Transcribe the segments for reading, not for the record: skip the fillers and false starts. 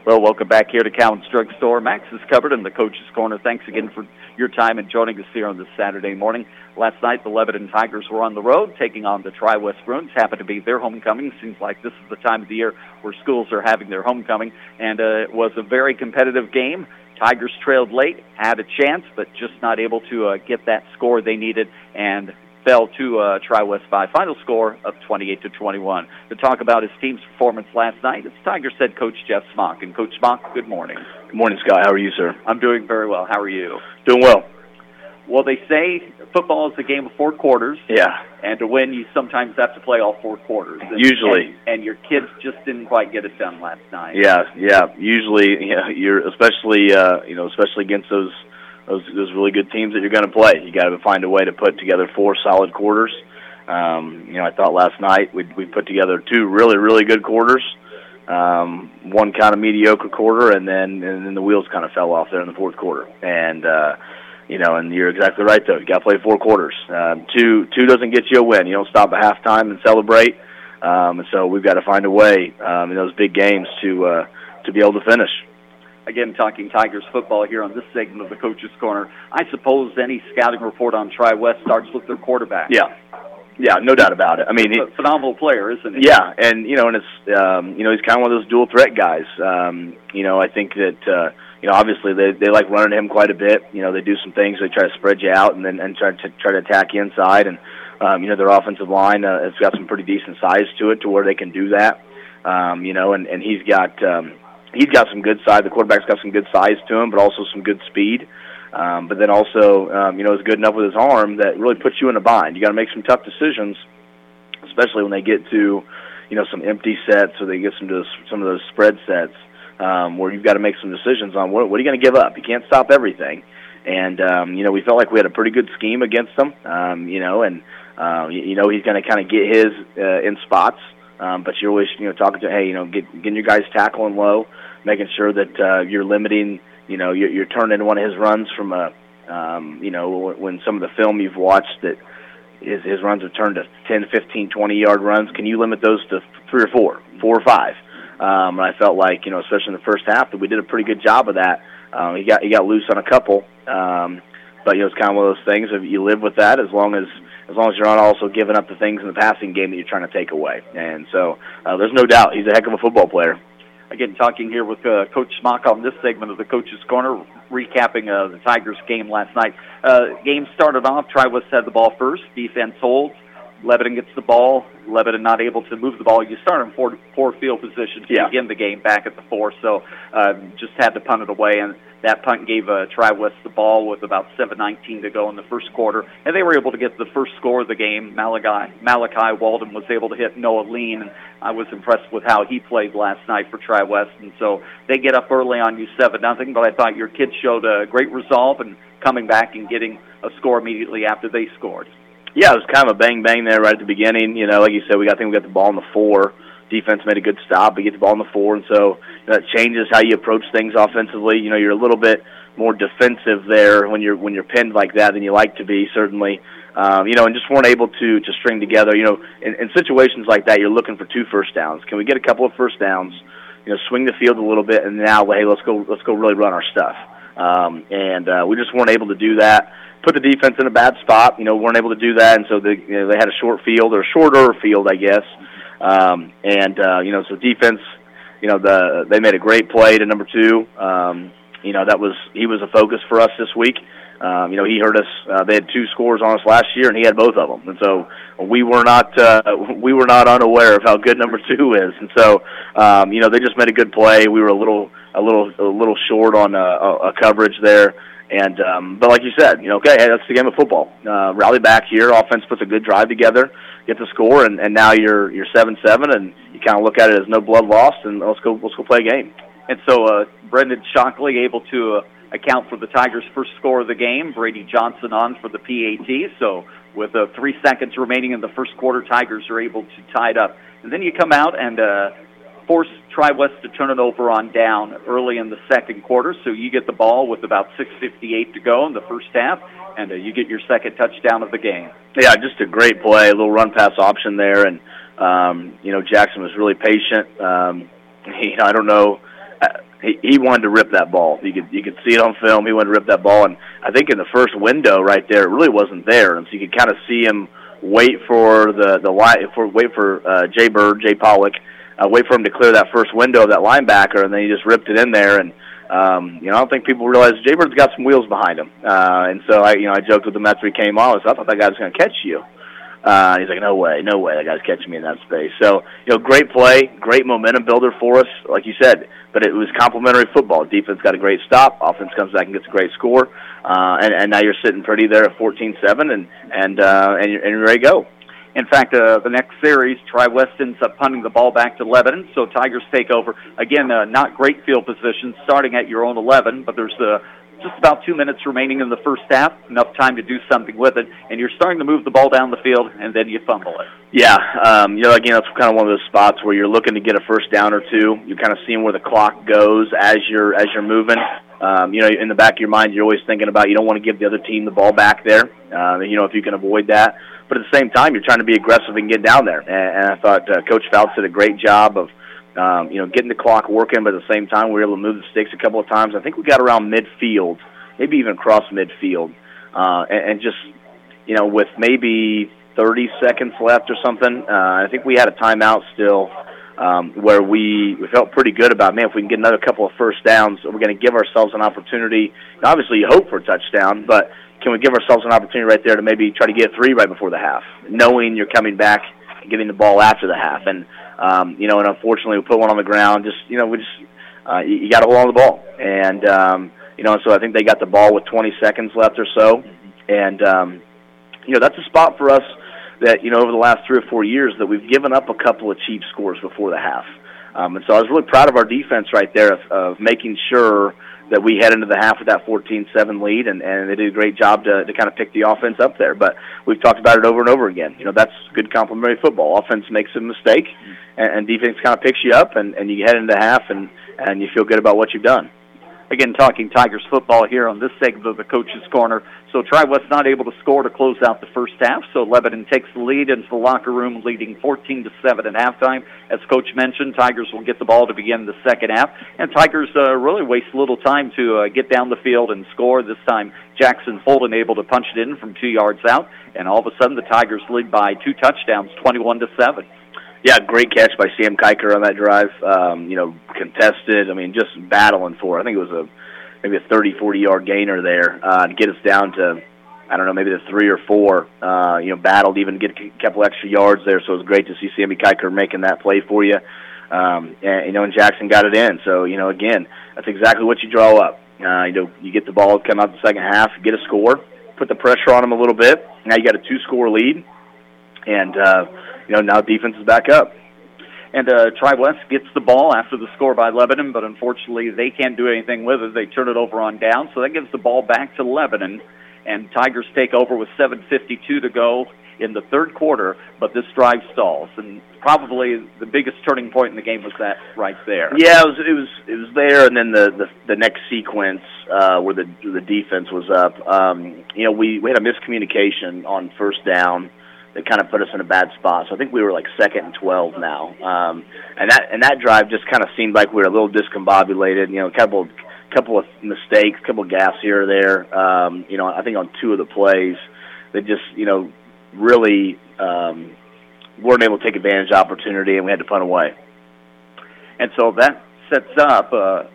Well, welcome back here to Cowan's Drug Store. Max is covered in the Coach's Corner. Thanks again for your time and joining us here on this Saturday morning. Last night, the Lebanon Tigers were on the road, taking on the Tri-West Bruins. Happened to be their homecoming. Seems like this is the time of the year where schools are having their homecoming. And it was a very competitive game. Tigers trailed late, had a chance, but just not able to get that score they needed, and fell to Tri-West by a final score of 28-21. To talk about his team's performance last night, it's Tigers head coach Jeff Smock. And Coach Smock, good morning. Good morning, Scott. How are you, sir? I'm doing very well. How are you? Doing well. Well, they say football is a game of four quarters. Yeah. And to win, you sometimes have to play all four quarters. Usually. And your kids just didn't quite get it done last night. Yeah. Usually, you're especially against those really good teams that you're going to play. You got to find a way to put together four solid quarters. I thought last night we put together two really, really good quarters, one kind of mediocre quarter, and then the wheels kind of fell off there in the fourth quarter. And and you're exactly right, though. You got to play four quarters. Two doesn't get you a win. You don't stop at halftime and celebrate. And so we've got to find a way in those big games to be able to finish. Again, talking Tigers football here on this segment of the Coach's Corner. I suppose any scouting report on Tri-West starts with their quarterback. Yeah, no doubt about it. I mean, he's a phenomenal player, isn't he? Yeah, and he's kind of one of those dual threat guys. I think that obviously they like running him quite a bit. They do some things. They try to spread you out and try to attack you inside. And their offensive line has got some pretty decent size to it to where they can do that. And he's got some good size. The quarterback's got some good size to him, but also some good speed. But then also, is good enough with his arm that really puts you in a bind. You got to make some tough decisions, especially when they get to, some empty sets or they get some of those spread sets, where you've got to make some decisions on what are you going to give up. You can't stop everything. And we felt like we had a pretty good scheme against them. He's going to kind of get his in spots. But you're always, talking to, getting your guys tackling low, making sure that you're limiting, you're turning one of his runs from when some of the film you've watched that his runs have turned to 10, 15, 20-yard runs. Can you limit those to 3 or 4 or 5? And I felt like, especially in the first half, that we did a pretty good job of that. He got loose on a couple, but it's kind of one of those things of you live with that as long as you're not also giving up the things in the passing game that you're trying to take away. And so there's no doubt he's a heck of a football player. Again, talking here with Coach Smock on this segment of the Coach's Corner, recapping the Tigers game last night. Game started off, Tri-West had the ball first, defense holds, Lebanon gets the ball, Lebanon not able to move the ball. You start in poor field position to begin the game back at the 4, so just had to punt it away, and that punt gave Tri-West the ball with about 7:19 to go in the first quarter, and they were able to get the first score of the game. Malachi Walden was able to hit Noah Lean, and I was impressed with how he played last night for Tri-West, and so they get up early on you 7-0, but I thought your kids showed a great resolve and coming back and getting a score immediately after they scored. Yeah, it was kind of a bang-bang there right at the beginning. Like you said, I think we got the ball in the 4. Defense made a good stop. We get the ball in the 4, and so that changes how you approach things offensively. You're a little bit more defensive there when you're pinned like that than you like to be, certainly. And just weren't able to string together. In situations like that, you're looking for 2 first downs. Can we get a couple of first downs? Swing the field a little bit, and now, hey, let's go really run our stuff. We just weren't able to do that. Put the defense in a bad spot. Weren't able to do that, and so they had a short field, or a shorter field, I guess. So defense, they made a great play to number 2. He was a focus for us this week. He heard us. They had 2 scores on us last year, and he had both of them. And so we were not unaware of how good number 2 is. And so they just made a good play. We were a little short on a coverage there. And but like you said, okay, hey, that's the game of football. Rally back here, offense puts a good drive together, get the score, and now you're 7-7, and you kind of look at it as no blood lost, and let's go play a game. And so Brendan Shockley able to account for the Tigers' first score of the game. Brady Johnson on for the PAT. So with 3 seconds remaining in the first quarter, Tigers are able to tie it up. And then you come out and force Tri-West to turn it over on down early in the second quarter, so you get the ball with about 6:58 to go in the first half, and you get your second touchdown of the game. Yeah, just a great play, a little run-pass option there, and Jackson was really patient. I don't know he wanted to rip that ball. You could see it on film. He wanted to rip that ball, and I think in the first window right there, it really wasn't there, and so you could kind of see him wait for Jay Pollock, wait for him to clear that first window of that linebacker, and then he just ripped it in there. And I don't think people realize Jay Bird's got some wheels behind him, and so I joked with him after he came on. I thought that guy was going to catch you. He's like, no way, that guy's catching me in that space. So, great play, great momentum builder for us, like you said, but it was complementary football. Defense got a great stop, offense comes back and gets a great score, and now you're sitting pretty there at 14-7, and you're ready to go. In fact, the next series, Tri-West ends up punting the ball back to Lebanon, so Tigers take over. Again, not great field position, starting at your own 11, but there's just about 2 minutes remaining in the first half, enough time to do something with it, and you're starting to move the ball down the field, and then you fumble it. Yeah, again, that's kind of one of those spots where you're looking to get a first down or two. You're kind of seeing where the clock goes as you're moving. In the back of your mind, you're always thinking about you don't want to give the other team the ball back there, if you can avoid that. But at the same time, you're trying to be aggressive and get down there. And I thought Coach Fouts did a great job of getting the clock working, but at the same time, we were able to move the sticks a couple of times. I think we got around midfield, maybe even across midfield, and just, with maybe 30 seconds left or something, I think we had a timeout still where we felt pretty good about, if we can get another couple of first downs, we're going to give ourselves an opportunity. Now, obviously, you hope for a touchdown, but can we give ourselves an opportunity right there to maybe try to get 3 right before the half, knowing you're coming back and getting the ball after the half. And, and unfortunately we put one on the ground. You got to hold on to the ball. And, so I think they got the ball with 20 seconds left or so. And, that's a spot for us that, over the last 3 or 4 years that we've given up a couple of cheap scores before the half. And so I was really proud of our defense right there of making sure that we head into the half with that 14-7 lead, and they did a great job to kind of pick the offense up there. But we've talked about it over and over again. That's good complementary football. Offense makes a mistake, and defense kind of picks you up, and you head into half, and you feel good about what you've done. Again, talking Tigers football here on this segment of the Coach's Corner. So Tri-West not able to score to close out the first half, so Lebanon takes the lead into the locker room, leading 14-7 at halftime. As Coach mentioned, Tigers will get the ball to begin the second half, and Tigers really waste little time to get down the field and score. This time, Jackson Holden able to punch it in from 2 yards out, and all of a sudden the Tigers lead by 2 touchdowns, 21-7. Yeah, great catch by Sam Kiker on that drive. Contested. Just battling for it. I think it was maybe a 30, 40-yard gainer there to get us down to, maybe the 3 or 4. Battled, even get a couple extra yards there. So it was great to see Sammy Kiker making that play for you. And Jackson got it in. So, again, that's exactly what you draw up. You get the ball, come out the second half, get a score, put the pressure on them a little bit. Now you got a 2-score lead. And, now defense is back up. And Tri-West gets the ball after the score by Lebanon, but unfortunately they can't do anything with it. They turn it over on down, so that gives the ball back to Lebanon. And Tigers take over with 7:52 to go in the third quarter, but this drive stalls. And probably the biggest turning point in the game was that right there. Yeah, it was there, and then the next sequence where the defense was up. We had a miscommunication on first down that kind of put us in a bad spot. So I think we were like 2nd and 12 now. And that drive just kind of seemed like we were a little discombobulated, a couple of mistakes, a couple of gaffes here or there. I think on 2 of the plays that just, really weren't able to take advantage of the opportunity, and we had to punt away. And so that sets up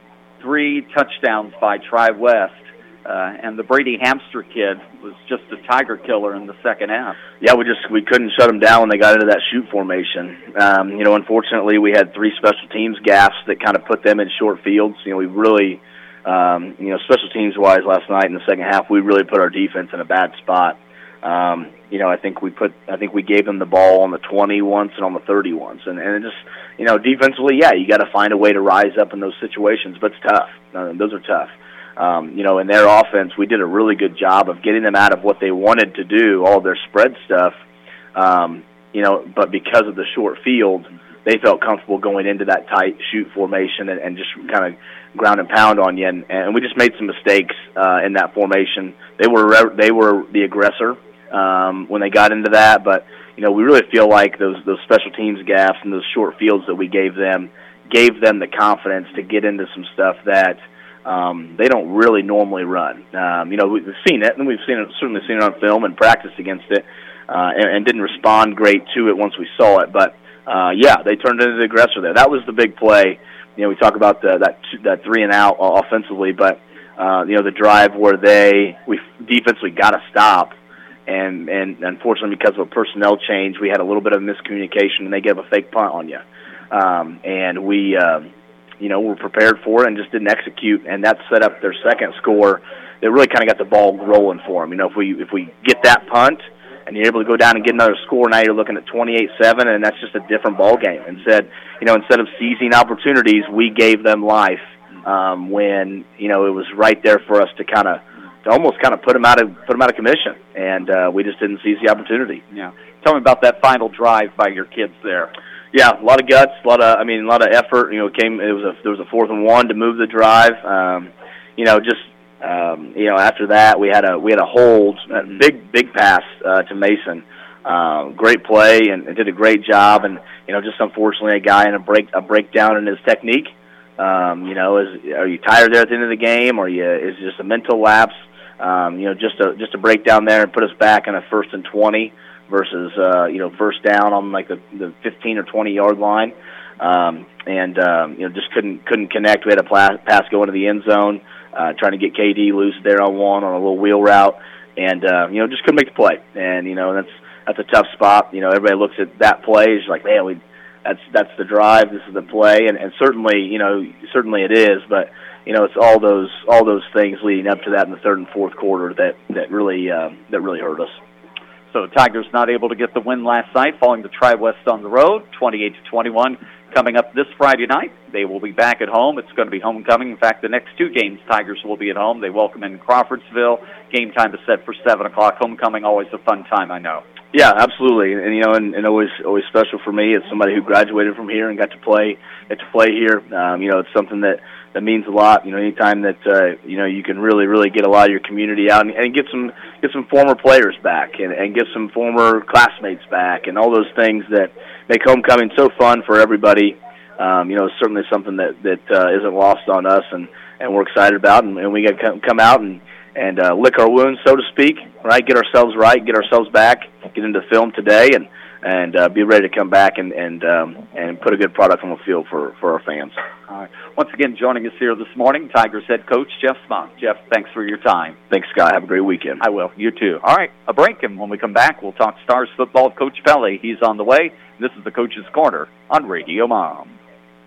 3 touchdowns by Tri-West. And the Brady Hamster kid was just a tiger killer in the second half. Yeah, we couldn't shut them down when they got into that shoot formation. Unfortunately, we had 3 special teams gaffes that kind of put them in short fields. We really, special teams wise last night in the second half, we really put our defense in a bad spot. I think we gave them the ball on the 20 once and on the 30 once, and it just, defensively, yeah, you got to find a way to rise up in those situations, but it's tough. Those are tough. In their offense, we did a really good job of getting them out of what they wanted to do, all of their spread stuff. But because of the short field, they felt comfortable going into that tight shoot formation and just kind of ground and pound on you. And we just made some mistakes in that formation. They were the aggressor when they got into that, but we really feel like those special teams gaffes and those short fields that we gave them gave them the confidence to get into some stuff that they don't really normally run. We've seen it, and we've certainly seen it on film and practiced against it, and didn't respond great to it once we saw it. But they turned into the aggressor there. That was the big play. We talk about that 3-and-out offensively, but the drive where we defensively got to stop, and unfortunately because of a personnel change, we had a little bit of miscommunication, and they gave a fake punt on you, and we were prepared for it and just didn't execute, and that set up their second score. It really kind of got the ball rolling for them. If we get that punt and you're able to go down and get another score, now you're looking at 28-7, and that's just a different ball game. Instead of seizing opportunities, we gave them life when it was right there for us to almost put them out of commission, and we just didn't seize the opportunity. Yeah, tell me about that final drive by your kids there. Yeah, a lot of guts, a lot of effort. There was a 4th and 1 to move the drive. After that we had a hold, a big pass to Mason. Great play and did a great job. And just unfortunately a guy in a breakdown in his technique. Are you tired there at the end of the game, or is it just a mental lapse? Just a breakdown there and put us back on a 1st and 20. Versus first down on like the 15 or 20 yard line, just couldn't connect. We had a pass go into the end zone, trying to get KD loose there on a little wheel route, and just couldn't make the play. And that's a tough spot. Everybody looks at that play, it's like, man, that's the drive, this is the play, and certainly it is, but it's all those things leading up to that in the 3rd and 4th quarter that really hurt us. So the Tigers not able to get the win last night, falling to Tri-West on the road, 28-21. Coming up this Friday night, they will be back at home. It's going to be homecoming. In fact, the next 2 games, Tigers will be at home. They welcome in Crawfordsville. Game time is set for 7 o'clock. Homecoming, always a fun time, I know. Yeah, absolutely, and always special for me as somebody who graduated from here and got to play here. It's something that means a lot. Anytime that you can really get a lot of your community out and get some former players back and get some former classmates back and all those things that make homecoming so fun for everybody. It's certainly something that isn't lost on us, and we're excited about, and we got to come out and lick our wounds, so to speak, right? Get ourselves right, get ourselves back, get into film today, and be ready to come back and put a good product on the field for our fans. All right. Once again, joining us here this morning, Tigers head coach Jeff Smock. Jeff, thanks for your time. Thanks, Scott. Have a great weekend. I will. You too. All right, a break, and when we come back, we'll talk Stars football. Coach Pelley, he's on the way. This is the Coach's Corner on Radio Mom.